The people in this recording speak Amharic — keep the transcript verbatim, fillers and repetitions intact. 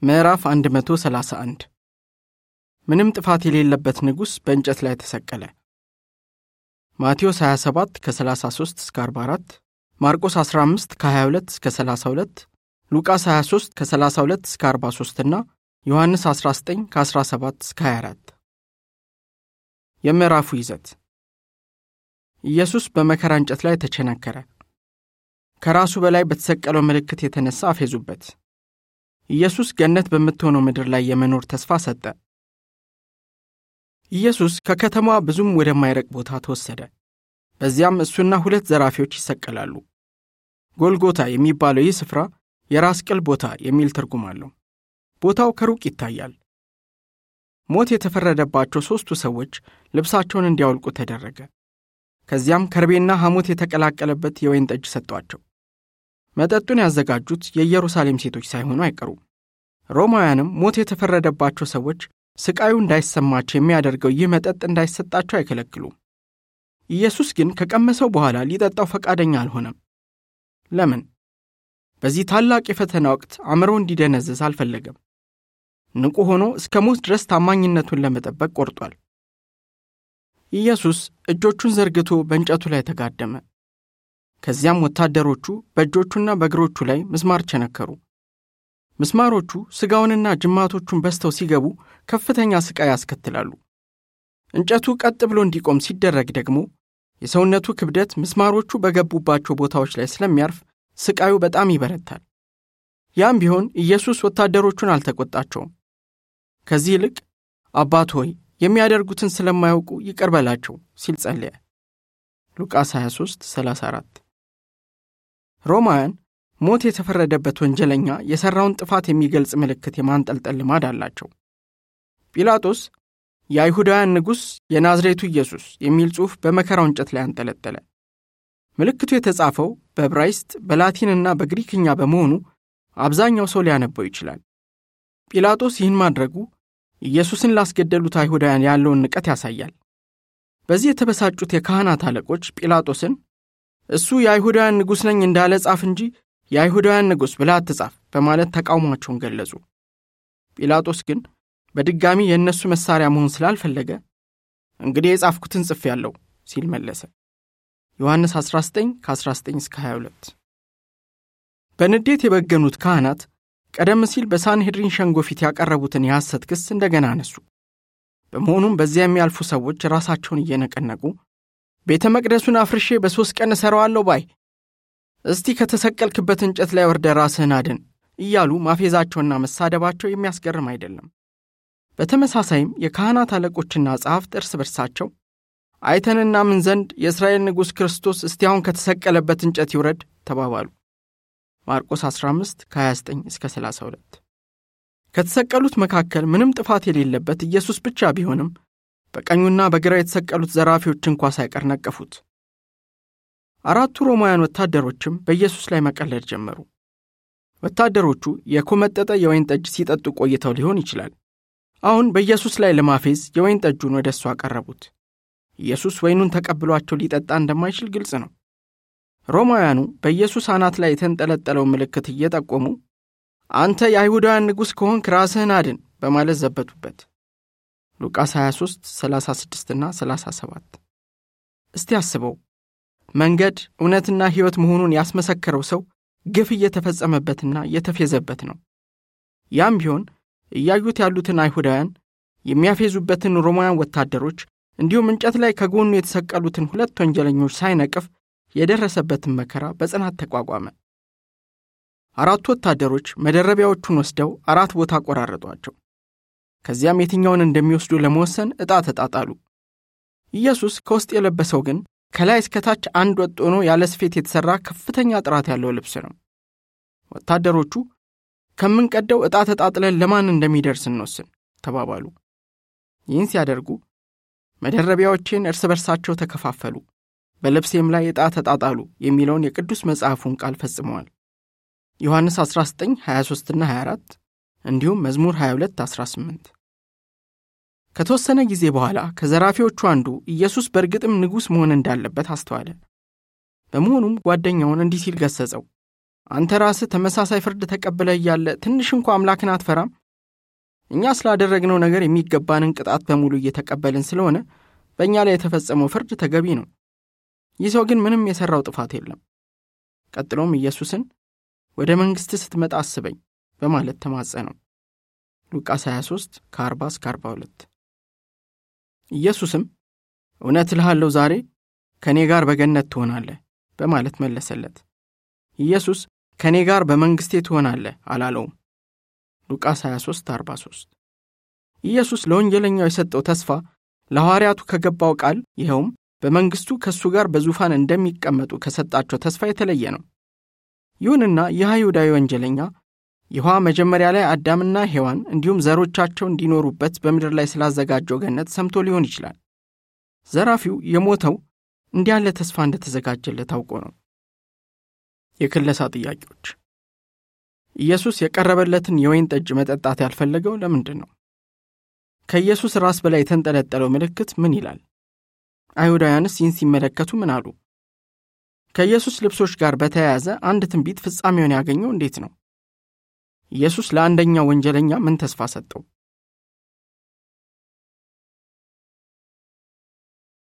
ምዕራፍ መቶ ሰላሳ አንድ ምንም ጥፋት የሌለበት ንጉስ በእንጨት ላይ ተሰቀለ። ማቴዎስ ሃያ ሰባት ከሰላሳ ሶስት እስከ አርባ አራት፣ ማርቆስ አስራ አምስት ከሃያ ሁለት እስከ ሰላሳ ሁለት፣ ሉቃስ ሃያ ሶስት ከሰላሳ ሁለት እስከ አርባ ሶስት እና ዮሐንስ አስራ ዘጠኝ ከአስራ ሰባት እስከ ሃያ አራት። የምዕራፉ ይዘት ኢየሱስ በመከራ እንጨት ላይ ተቸነከረ። ከራሱ በላይ በተሰቀለው ምልክት የተነሳ አፌዙበት። ኢየሱስ ገነት በምትሆነው ምድር ላይ የመኖር ተስፋ ሰጠ። ኢየሱስ ከከተማዋ ብዙም ወደማይረቅ ቦታ ተወሰደ። በዚያም እሱና ሁለት ዘራፊዎች ይሰቀላሉ። ጎልጎታ የሚባለው ይህ ስፍራ የራስ ቅል ቦታ የሚል ትርጉም አለው። ቦታው ከሩቅ ይታያል። ሞት የተፈረደባቸው ሦስቱ ሰዎች ልብሳቸውን እንዲያወልቁ ተደረገ። ከዚያም ከርቤና ሐሞት የተቀላቀለበት የወይን ጠጅ ሰጧቸው። መጠጡን ያዘጋጁት የኢየሩሳሌም ሴቶች ሳይሆኑ አይቀሩም። ሮማውያንም ሞት የተፈረደባቸው ሰዎች ስቃዩ እንዳይሰማቸው የሚያደርገው ይህ መጠጥ እንዳይሰጣቸው አይከለክሉም። ኢየሱስ ግን ከቀመሰው በኋላ ሊጠጣው ፈቃደኛ አልሆነም። ለምን? በዚህ ታላቅ የፈተና ወቅት አእምሮ እንዲደነዝዝ አልፈለገም። ንቁ ሆኖ እስከ ሞት ድረስ ታማኝነቱን ለመጠበቅ ቆርጧል። ኢየሱስ እጆቹን ዘርግቶ በእንጨቱ ላይ ተጋደመ። ከዚያም ወታደሮቹ በእጆቹና በእግሮቹ ላይ ምስማር ቸነከሩ። ምስማሮቹ ሥጋውንና ጅማቶቹን በስተው ሲገቡ ከፍተኛ ስቃይ ያስከትላሉ። እንጨቱ ቀጥ ብሎ እንዲቆም ሲደረግ ደግሞ የሰውነቱ ክብደት ምስማሮቹ በገቡባቸው ቦታዎች ላይ ስለሚያርፍ ስቃዩ በጣም ይበረታል። ያም ቢሆን ኢየሱስ ወታደሮቹን አልተቆጣቸውም። ከዚህ ይልቅ አባት ሆይ የሚያደርጉትን ስለማያውቁ ይቅር በላቸው ሲል ጸለየ። ሉቃስ ሃያ ሶስት ሰላሳ አራት። ሮማውያን ሞት የተፈረደበት ወንጀለኛ የሠራውን ጥፋት የሚገልጽ ምልክት የማንጠልጠል ልማድ አላቸው። ጲላጦስ የአይሁዳውያን ንጉሥ የናዝሬቱ ኢየሱስ የሚል ጽሑፍ በመከራው እንጨት ላይ አንጠለጠለ። ምልክቱ የተጻፈው በዕብራይስጥ በላቲንና በግሪክኛ በመሆኑ አብዛኛው ሰው ሊያነበው ይችላል። ጲላጦስ ይህን ማድረጉ ኢየሱስን ላስገደሉት አይሁዳውያን ያለውን ንቀት ያሳያል። በዚህ የተበሳጩት የካህናት አለቆች ጲላጦስን እሱ የአይሁዳውያን ንጉሥ ነኝ እንዳለ ጻፍ እንጂ የአይሁዳውያን ንጉሥ ብለህ አትጻፍ በማለት ተቃውሟቸውን ገለጹ። ጲላጦስ ግን በድጋሚ የእነሱ መሳሪያ መሆን ስላልፈለገ እንግዲህ የጻፍኩትን ጽፌአለሁ ሲል መለሰ። ዮሐንስ አስራ ዘጠኝ ከአስራ ዘጠኝ እስከ ሃያ ሁለት። በንዴት የበገኑት ካህናት ቀደም ሲል በሳንሄድሪን ሸንጎ ፊት ያቀረቡትን የሐሰት ክስ እንደገና አነሱ። በመሆኑም በዚያ የሚያልፉ ሰዎች ራሳቸውን እየነቀነቁ ቤተ መቅደሱን አፍርሼ በሦስት ቀን እሠራዋለሁ ባይ፣ እስቲ ከተሰቀልክበት እንጨት ላይ ወርደ ራስህን አድን እያሉ ማፌዛቸውና መሳደባቸው የሚያስገርም አይደለም። በተመሳሳይም የካህናት አለቆችና ጸሐፍት እርስ በርሳቸው አይተንና ምን ዘንድ የእስራኤል ንጉሥ ክርስቶስ እስቲ አሁን ከተሰቀለበት እንጨት ይውረድ ተባባሉ። ማርቆስ አስራ አምስት ከሃያ ዘጠኝ እስከ ሰላሳ ሁለት። ከተሰቀሉት መካከል ምንም ጥፋት የሌለበት ኢየሱስ ብቻ ቢሆንም በቀኙና በግራ የተሰቀሉት ዘራፊዎች እንኳ ሳይቀር ነቀፉት። አራቱ ሮማውያን ወታደሮችም በኢየሱስ ላይ መቀለድ ጀመሩ። ወታደሮቹ የኮመጠጠ የወይን ጠጅ ሲጠጡ ቆይተው ሊሆን ይችላል። አሁን በኢየሱስ ላይ ለማፌዝ የወይን ጠጁን ወደ እሱ አቀረቡት። ኢየሱስ ወይኑን ተቀብሏቸው ሊጠጣ እንደማይችል ግልጽ ነው። ሮማውያኑ በኢየሱስ አናት ላይ የተንጠለጠለው ምልክት እየጠቆሙ አንተ የአይሁዳውያን ንጉሥ ከሆንክ ራስህን አድን በማለት ዘበቱበት። ሉቃስ ሃያ ሶስት ሰላሳ ስድስት እና ሰላሳ ሰባት። እስቲ አስበው፣ መንገድ እውነትና ሕይወት መሆኑን ያስመሰከረው ሰው ግፍ እየተፈጸመበትና እየተፌዘበት ነው። ያም ቢሆን እያዩት ያሉትን አይሁዳውያን የሚያፌዙበትን ሮማውያን ወታደሮች እንዲሁም እንጨት ላይ ከጎኑ የተሰቀሉትን ሁለት ወንጀለኞች ሳይነቅፍ የደረሰበትን መከራ በጽናት ተቋቋመ። አራቱ ወታደሮች መደረቢያዎቹን ወስደው አራት ቦታ ቆራረጧቸው። ከዚያም የትኛውን እንደሚወስዱ ለመወሰን ዕጣ ተጣጣሉ። ኢየሱስ ከውስጥ የለበሰው ግን ከላይ እስከታች አንድ ወጥ ሆኖ ያለ ስፌት የተሠራ ከፍተኛ ጥራት ያለው ልብስ ነው። ወታደሮቹ ከምንቀደው ዕጣ ተጣጥለን ለማን እንደሚደርስ እንወስን ተባባሉ። ይህን ሲያደርጉ መደረቢያዎችን እርስ በርሳቸው ተከፋፈሉ፣ በልብሴም ላይ ዕጣ ተጣጣሉ የሚለውን የቅዱስ መጽሐፉን ቃል ፈጽመዋል። ዮሐንስ አስራ ዘጠኝ ሃያ ሶስት እና ሃያ አራት እንዲሁም መዝሙር ሃያ ሁለት አስራ ስምንት። ከተወሰነ ጊዜ በኋላ ከዘራፊዎቹ አንዱ ኢየሱስ በእርግጥም ንጉሥ መሆን እንዳለበት አስተዋለ። በመሆኑም ጓደኛውን እንዲህ ሲል ገሰጸው፣ አንተ ራስህ ተመሳሳይ ፍርድ ተቀብለህ ያለ ትንሽ እንኳን አምላክን አትፈራም? እኛ ስላደረግነው ነገር የሚገባንን ቅጣት በሙሉ እየተቀበልን ስለሆነ በእኛ ላይ የተፈጸመው ፍርድ ተገቢ ነው። ይህ ሰው ግን ምንም የሰራው ጥፋት የለም። ቀጥሎም ኢየሱስን ወደ መንግሥት ስትመጣ አስበኝ በማለት ተማጸነው። ሉቃስ ሃያ ሦስት ከአርባ እስከ አርባ ሁለት። ኢየሱስም እውነት እልሃለሁ ዛሬ ከኔ ጋር በገነት ትሆናለህ በማለት መለሰለት። ኢየሱስ ከኔ ጋር በመንግሥቴ ትሆናለህ አላለውም። ሉቃስ ሃያ ሦስት አርባ ሦስት። ኢየሱስ ለወንጀለኛው የሰጠው ተስፋ ለሐዋርያቱ ከገባው ቃል ይኸውም በመንግሥቱ ከሱ ጋር በዙፋን እንደሚቀመጡ ከሰጣቸው ተስፋ የተለየ ነው። ይሁንና ይህ አይሁዳዊ ወንጀለኛ ይሖዋ መጀመሪያ ላይ አዳምና ሔዋን እንዲሁም ዘሮቻቸው እንዲኖሩበት በምድር ላይ ስላዘጋጀው ገነት ሰምቶ ሊሆን ይችላል። ዘራፊው የሞተው እንዲህ ያለ ተስፋ እንደተዘጋጀለት ታውቆ ነው። የክለሳ ጥያቄዎች። ኢየሱስ የቀረበለትን የወይን ጠጅ መጠጣት ያልፈለገው ለምንድን ነው? ከኢየሱስ ራስ በላይ የተንጠለጠለው ምልክት ምን ይላል? አይሁዳውያንስ ይህን ሲመለከቱ ምን አሉ? ከኢየሱስ ልብሶች ጋር በተያያዘ አንድ ትንቢት ፍጻሜውን ያገኘው እንዴት ነው? ኢየሱስ ለአንደኛው ወንጀለኛ ምን ተስፋ ሰጠው?